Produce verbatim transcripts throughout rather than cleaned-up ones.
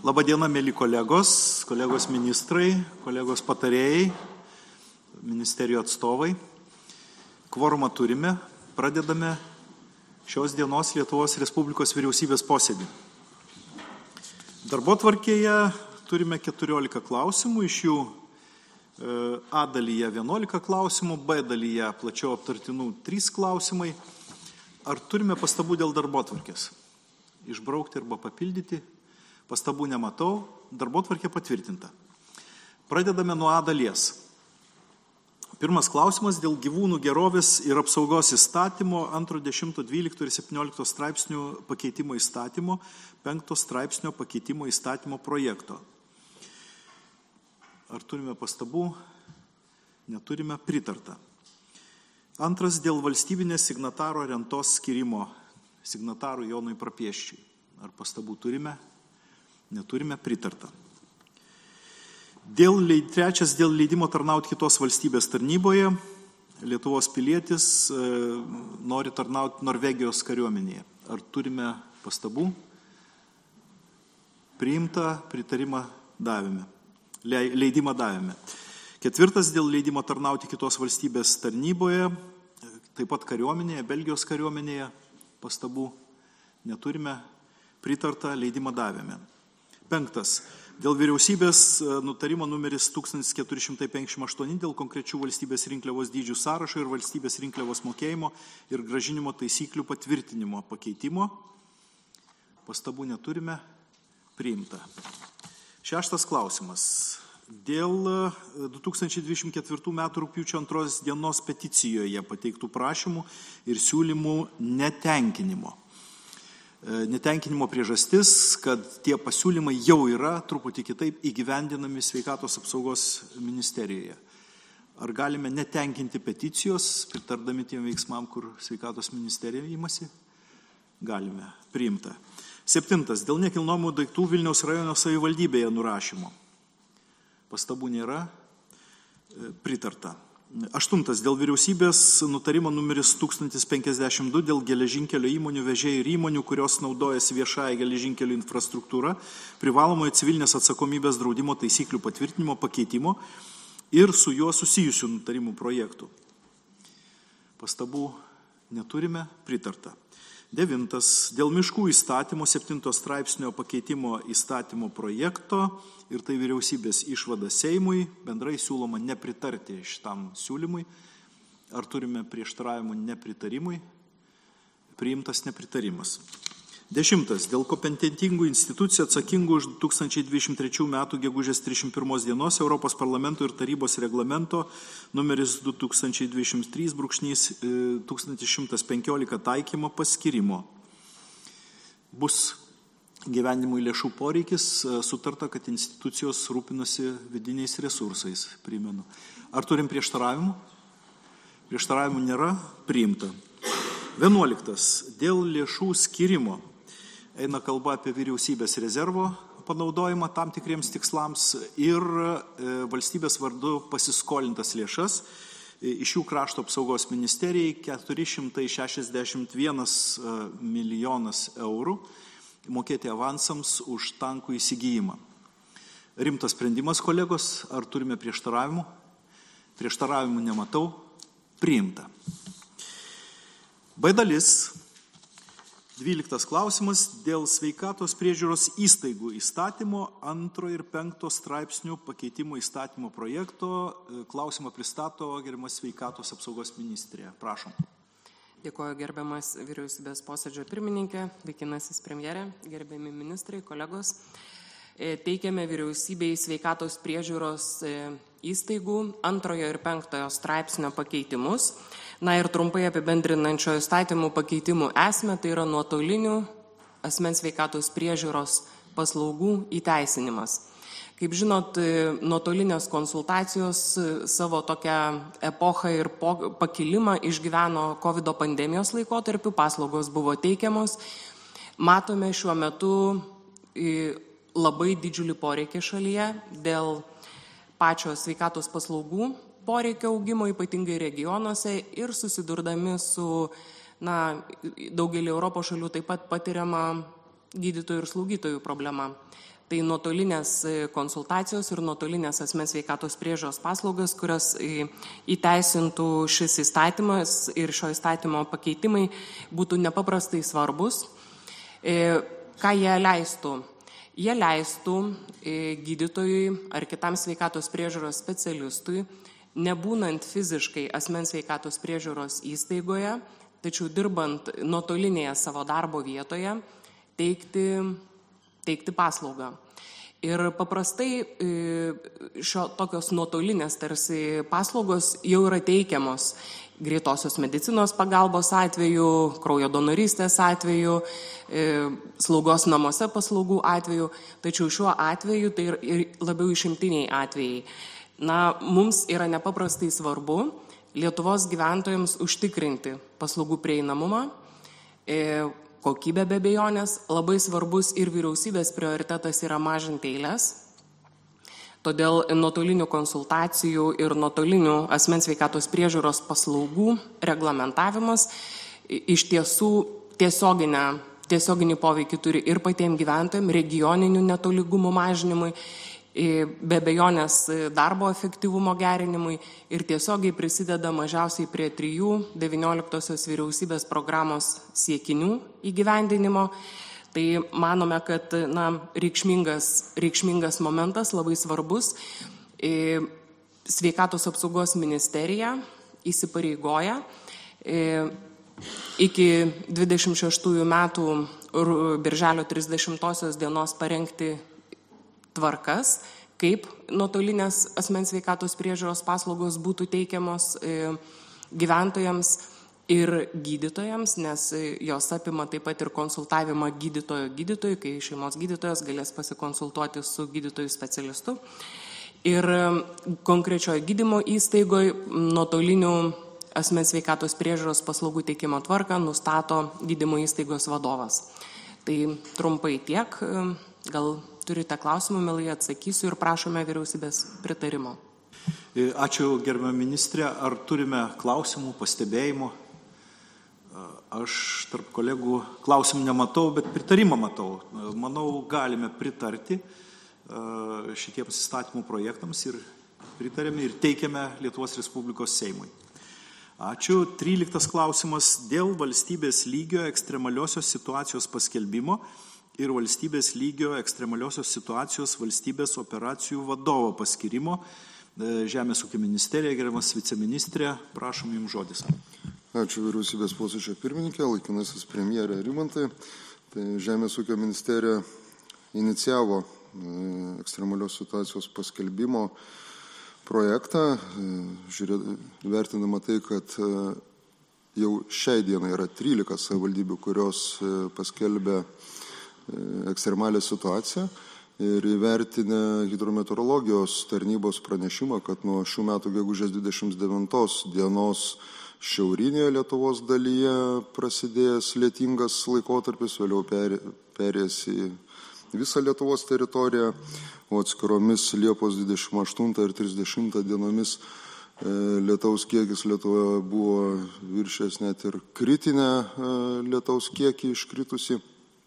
Labadiena, mėly kolegos, kolegos ministrai, kolegos patarėjai, ministerijų atstovai. Kvorumą turime, pradedame šios dienos Lietuvos Respublikos vyriausybės posėdį. Darbotvarkėje turime keturiolika klausimų, iš jų A dalyje vienuolika klausimų, B dalyje plačiau aptartinų trys klausimai. Ar turime pastabų dėl darbotvarkės? Išbraukti arba papildyti? Pastabų nematau, darbotvarkė patvirtinta. Pradedame nuo A dalies. Pirmas klausimas dėl gyvūnų gerovės ir apsaugos įstatymo antro, dešimto, dvylikto ir septyniolikto straipsnių pakeitimo įstatymo, penkto straipsnio pakeitimo įstatymo projekto. Ar turime pastabų? Neturime, pritarta. Antras dėl valstybinės signataro rentos skirimo signatarų Jonui Prapieščiui. Ar pastabų turime? Neturime, pritarta. Dėl, trečias dėl leidimo tarnauti kitos valstybės tarnyboje. Lietuvos pilietis e, nori tarnauti Norvegijos kariuomenėje. Ar turime pastabų? Priimta, pritarimą davėme. Leidimą davėme. Ketvirtas dėl leidimo tarnauti kitos valstybės tarnyboje. Taip pat kariuomenėje, Belgijos kariuomenėje. Pastabų neturime. Pritarta, leidimą davėme. Penktas. Dėl vyriausybės nutarimo numeris tūkstantis keturi šimtai penkiasdešimt aštuoni dėl konkrečių valstybės rinkliavos dydžių sąrašo ir valstybės rinkliavos mokėjimo ir grąžinimo taisyklių patvirtinimo pakeitimo. Pastabų neturime. Priimta. Šeštas klausimas. Dėl du tūkstančiai dvidešimt ketvirtų metų rugpjūčio antros dienos peticijoje pateiktų prašymų ir siūlymų netenkinimo. Netenkinimo priežastis, kad tie pasiūlymai jau yra truputį kitaip įgyvendinami sveikatos apsaugos ministerijoje. Ar galime netenkinti peticijos, pritardami tiem veiksmam, kur sveikatos ministerija įmasi? Galime. Priimta. Septintas. Dėl nekilnojamų daiktų Vilniaus rajono savivaldybėje nurašymo. Pastabų nėra. Pritarta. Aštuntas. Dėl vyriausybės nutarimo numeris tūkstantis penkiasdešimt du dėl geležinkelio įmonių vežėjų ir įmonių, kurios naudojasi viešąją geležinkelio infrastruktūrą, privalomojo civilinės atsakomybės draudimo taisyklių patvirtinimo pakeitimo ir su juo susijusių nutarimų projektų. Pastabų neturime, pritarta. Devintas. Dėl miškų įstatymo septinto straipsnio pakeitimo įstatymo projekto ir tai vyriausybės išvada Seimui, bendrai siūloma nepritarti šitam siūlymui. Ar turime prieštaravimų nepritarimui? Priimtas nepritarimas. Dešimtas. Dėl kompetentingų institucijų atsakingų už du tūkstančiai dvidešimt trečių metų gegužės trisdešimt pirmos dienos Europos parlamento ir tarybos reglamento numeris du tūkstančiai dvidešimt trys tūkstantis šimtas penkiolika taikymo paskirimo. Bus gyvenimui lėšų poreikis, sutarta, kad institucijos rūpinasi vidiniais resursais, primenu. Ar turim prieštaravimų? Prieštaravimų nėra, priimta. Vienuoliktas. Dėl lėšų skirimo. Eina kalba apie vyriausybės rezervo panaudojimą tam tikriems tikslams ir valstybės vardu pasiskolintas lėšas. Iš jų krašto apsaugos ministerijai keturi šimtai šešiasdešimt vienas milijonas eurų mokėti avansams už tankų įsigijimą. Rimtas sprendimas, kolegos, ar turime prieštaravimų? Prieštaravimų nematau. Priimta. B dalis. Dvyliktas klausimas dėl sveikatos priežiūros įstaigų įstatymo antro ir penkto straipsnių pakeitimo įstatymo projekto. Klausimą pristato gerbiamas sveikatos apsaugos ministrė. Prašom. Dėkuoju gerbiamas vyriausybės posėdžio pirmininkė, laikinasis premjerė, gerbiami ministrai, kolegos. Teikiame vyriausybei sveikatos priežiūros įstaigų antrojo ir penktojo straipsnio pakeitimus. Na ir trumpai apibendrinančio įstatymų pakeitimų esmę, tai yra nuotolinių asmens sveikatos priežiūros paslaugų įteisinimas. Kaip žinot, nuotolinės konsultacijos savo tokią epochą ir pakilimą išgyveno kovido pandemijos laikotarpiu, paslaugos buvo teikiamos. Matome šiuo metu labai didžiulį poreikį šalyje dėl pačio sveikatos paslaugų poreikio augimo, ypatingai regionuose, ir susidurdami su na, daugelį Europos šalių taip pat patiriama gydytojų ir slaugytojų problema. tai nuotolinės konsultacijos ir nuotolinės asmens sveikatos priežiūros paslaugas, kurias įteisintų šis įstatymas ir šio įstatymo pakeitimai būtų nepaprastai svarbus. Ką jie leistų? Jie leistų gydytojui ar kitam sveikatos priežiūros specialistui, nebūnant fiziškai asmens sveikatos priežiūros įstaigoje, tačiau dirbant nuotolinėje savo darbo vietoje, teikti, teikti paslaugą. Ir paprastai šio tokios nuotolinės tarsi paslaugos jau yra teikiamos greitosios medicinos pagalbos atveju, kraujo donorystės atveju, slaugos namuose paslaugų atveju, tačiau šiuo atveju tai ir labiau išimtiniai atvejai. Na, mums yra nepaprastai svarbu Lietuvos gyventojams užtikrinti paslaugų prieinamumą, kokybę be abejonės, labai svarbus ir vyriausybės prioritetas yra mažinti eiles. Todėl nuotolinių konsultacijų ir nuotolinių asmens sveikatos priežiūros paslaugų reglamentavimas iš tiesų tiesioginę, tiesioginį poveikį turi ir patiems gyventojams, regioninių netolygumų mažinimui, be abejonės darbo efektyvumo gerinimui ir tiesiogiai prisideda mažiausiai prie trijų devynioliktosios vyriausybės programos siekinių įgyvendinimo. Tai manome, kad na, reikšmingas, reikšmingas momentas, labai svarbus. Sveikatos apsaugos ministerija įsipareigoja iki dvidešimt šeštųjų metų birželio trisdešimtosios dienos parengti tvarkas, kaip nuotolinės asmens sveikatos priežiūros paslaugos būtų teikiamos gyventojams ir gydytojams, nes jos apima taip pat ir konsultavimą gydytojo gydytojui, kai šeimos gydytojas galės pasikonsultuoti su gydytojų specialistu. Ir konkrečioje gydymo įstaigoje nuotolinių asmens sveikatos priežiūros paslaugų teikimo tvarką nustato gydymo įstaigos vadovas. Tai trumpai tiek, gal turite klausimų, mielai atsakysiu ir prašome vyriausybės pritarimo. Ačiū, gerbiama ministrė. Ar turime klausimų, pastebėjimų? Aš tarp kolegų klausimų nematau, bet pritarimą matau. Manau, galime pritarti šitiems įstatymų projektams ir pritarėme ir teikiame Lietuvos Respublikos Seimui. Ačiū. Tryliktas klausimas dėl valstybės lygio ekstremaliosios situacijos paskelbimo ir valstybės lygio ekstremaliosios situacijos valstybės operacijų vadovo paskirimo. Žemės ūkio ministerija, gerbiamas viceministrė, prašom jums žodis. Ačiū vyriausybės posėdžio pirmininkė, laikinasis premjerė Rimantai. Tai Žemės ūkio ministerija inicijavo ekstremalios situacijos paskelbimo projektą, vertinama tai, kad jau šiai dienai yra trylika savivaldybių, kurios paskelbė ekstremalią situaciją ir įvertinę hidrometeorologijos tarnybos pranešimą, kad nuo šių metų gegužės dvidešimt devintos dienos šiaurinėje Lietuvos dalyje prasidėjęs lietingas laikotarpis, vėliau perėjęs į visą Lietuvos teritoriją, o atskiromis Liepos dvidešimt aštuntą ir trisdešimtą dienomis lietaus kiekis Lietuvoje buvo viršęs net ir kritinę lietaus kiekį iškritusi.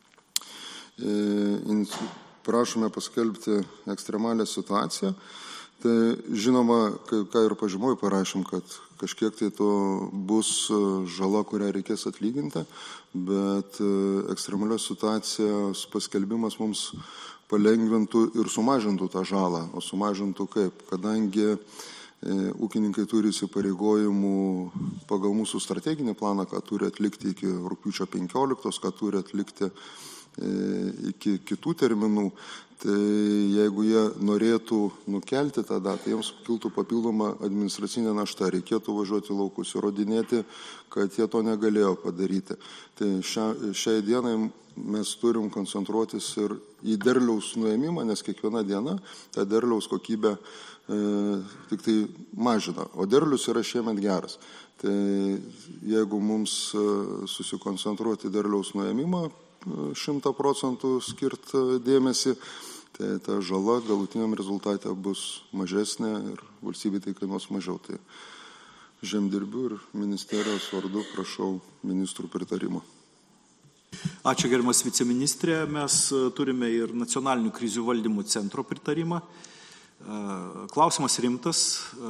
Prašome paskelbti ekstremalią situaciją. Tai žinoma, ką ir pažymoj parašym, kad kažkiek tai to bus žala, kurią reikės atlyginti, bet ekstremalios situacijos paskelbimas mums palengvintų ir sumažintų tą žalą. O sumažintų kaip? Kadangi ūkininkai turi įsipareigojimų pagal mūsų strateginį planą, ką turi atlikti iki rugpjūčio penkioliktos, ką turi atlikti iki kitų terminų, tai jeigu jie norėtų nukelti tą datą, jiems kiltų papildoma administracinė našta, reikėtų važiuoti laukus, įrodinėti, kad jie to negalėjo padaryti. Tai šia, šiai dienai mes turim koncentruotis ir į derliaus nuėmimą, nes kiekviena diena tą derliaus kokybę e, tik tai mažina, o derlius yra šiemet geras. Tai jeigu mums susikoncentruoti derliaus nuėmimą, šimtą procentų skirt dėmesį, tai ta žala galutiniam rezultate bus mažesnė ir valstybei tai kainuos mažiau. Tai žemdirbių ir ministerijos vardu prašau ministrų pritarimo. Ačiū, gerbiamas viceministrė. Mes turime ir nacionalinių krizių valdymų centro pritarimą. Klausimas rimtas.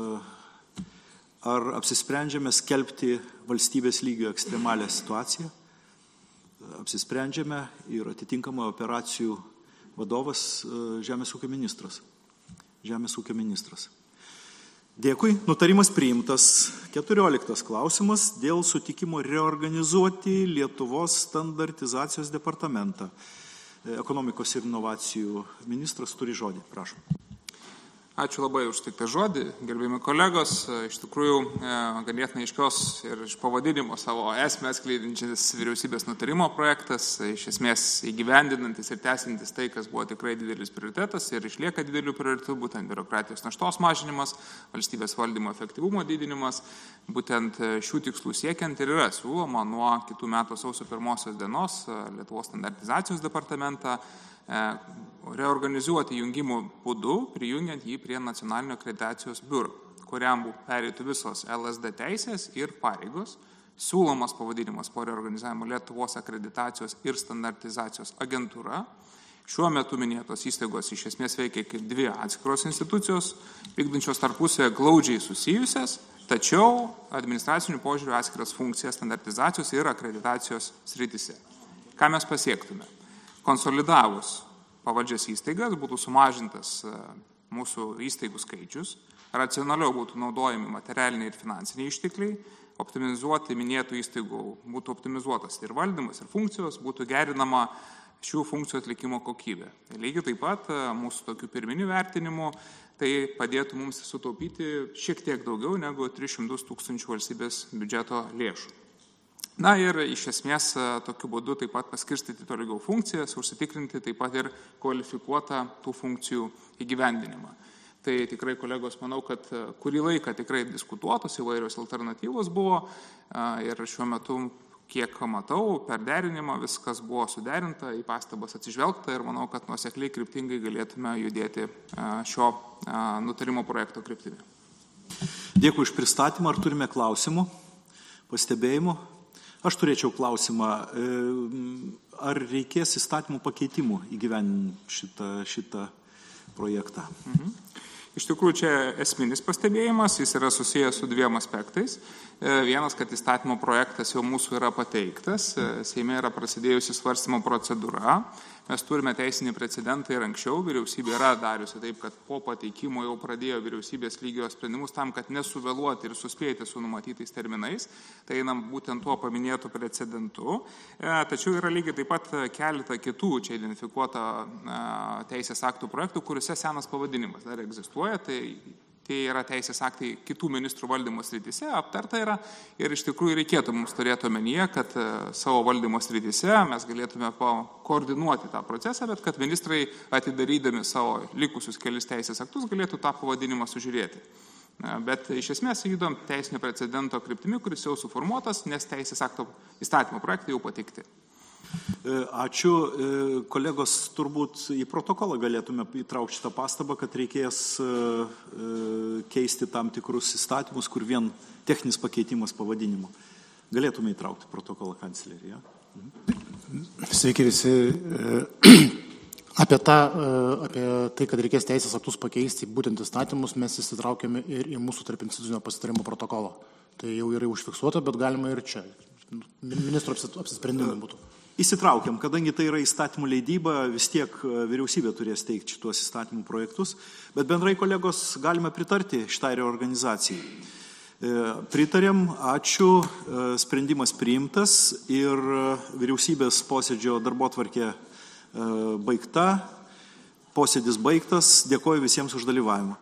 Ar apsisprendžiame skelbti valstybės lygio ekstremalią situaciją? Apsisprendžiame ir atitinkamą operacijų vadovas Žemės ūkio ministras. Žemės ūkio ministras. Dėkui. Nutarimas priimtas. keturioliktas klausimas dėl sutikimo reorganizuoti Lietuvos standartizacijos departamentą. Ekonomikos ir inovacijų ministras turi žodį. Prašom. Ačiū labai už tik tą žodį, gerbėjami kolegos. Iš tikrųjų, ganėtinai aiškios ir iš pavadinimo savo esmę skleidžiantis vyriausybės nutarimo projektas, iš esmės įgyvendinantis ir tęsintis tai, kas buvo tikrai didelis prioritetas ir išlieka didelių prioritetų, būtent biurokratijos naštos mažinimas, valstybės valdymo efektyvumo didinimas. Būtent šių tikslų siekiant ir yra siūloma nuo kitų metų sausio pirmosios dienos Lietuvos standartizacijos departamentą reorganizuoti jungimų būdu, prijungiant jį prie nacionalinio akreditacijos biuro, kuriam pereitų visos L S D teisės ir pareigos. Siūlomas pavadinimas po reorganizavimo Lietuvos akreditacijos ir standartizacijos agentūra. Šiuo metu minėtos įstaigos iš esmės veikia kaip dvi atskiros institucijos, vykdančios tarpusėje glaudžiai susijusias, tačiau administracinių požiūrių atskiras funkcijas standartizacijos ir akreditacijos srityse. Ką mes pasiektume? Konsolidavus pavaldžias įstaigas būtų sumažintas mūsų įstaigų skaičius, racionaliau būtų naudojami materialiniai ir finansiniai ištekliai, optimizuoti minėtų įstaigų būtų optimizuotas ir valdymas, ir funkcijos, būtų gerinama šių funkcijų atlikimo kokybė. Lygiai taip pat mūsų tokių pirminių vertinimų tai padėtų mums sutaupyti šiek tiek daugiau negu tris šimtus tūkstančių valstybės biudžeto lėšų. Na ir iš esmės tokiu būdu taip pat paskirstyti tolygiau funkcijas, užsitikrinti taip pat ir kvalifikuotą tų funkcijų įgyvendinimą. Tai tikrai, kolegos, manau, kad kurį laiką tikrai diskutuotos įvairios alternatyvos buvo ir šiuo metu, kiek matau, per derinimą viskas buvo suderinta, į pastabas atsižvelgta ir manau, kad nuosekliai kryptingai galėtume judėti šio nutarimo projekto kryptimi. Dėkui už pristatymą. Ar turime klausimų, pastebėjimų? Aš turėčiau klausimą, ar reikės įstatymų pakeitimų įgyvendinti šitą, šitą projektą? Mhm. Iš tikrųjų, čia esminis pastebėjimas, jis yra susijęs su dviem aspektais. Vienas, kad įstatymo projektas jau mūsų yra pateiktas, Seime yra prasidėjusi svarstymo procedūra. Mes turime teisinį precedentą ir anksčiau, vyriausybė yra dariusi taip, kad po pateikimo jau pradėjo vyriausybės lygio sprendimus tam, kad nesuvėluoti ir suspėti su numatytais terminais. Tai einam būtent tuo paminėtų precedentu. Tačiau yra lygiai taip pat keletą kitų čia identifikuota teisės aktų projektų, kuriuose senas pavadinimas dar egzistuoja. Tai Tai yra teisės aktai kitų ministrų valdymo srityse, aptarta yra ir iš tikrųjų reikėtų mums turėti omenyje, kad savo valdymo srityse mes galėtume koordinuoti tą procesą, bet kad ministrai atidarydami savo likusius kelis teisės aktus galėtų tą pavadinimą sužiūrėti. Bet iš esmės judam teisinio precedento kryptimi, kuris jau suformuotas, nes teisės akto įstatymo projektai jau pateikti. Ačiū. Kolegos, turbūt į protokolą galėtume įtraukti šitą pastabą, kad reikės keisti tam tikrus įstatymus, kur vien techninis pakeitimas pavadinimo. Galėtume įtraukti protokolą, kanclerį. Ja? Mhm. Sveiki visi. Apie, tą, apie tai, kad reikės teisės aktus pakeisti būtent įstatymus, mes įsitraukėme ir į mūsų tarp institucinio pasitarimo protokolą. Tai jau yra užfiksuota, bet galima ir čia. Ministro apsisprendimai būtų. Įsitraukiam, kadangi tai yra įstatymų leidyba, vis tiek vyriausybė turės teikti šitos įstatymų projektus, bet bendrai, kolegos, galime pritarti šitai reorganizacijai. Pritarėm, ačiū, sprendimas priimtas ir vyriausybės posėdžio darbotvarkė baigta, posėdis baigtas, dėkoju visiems už dalyvavimą.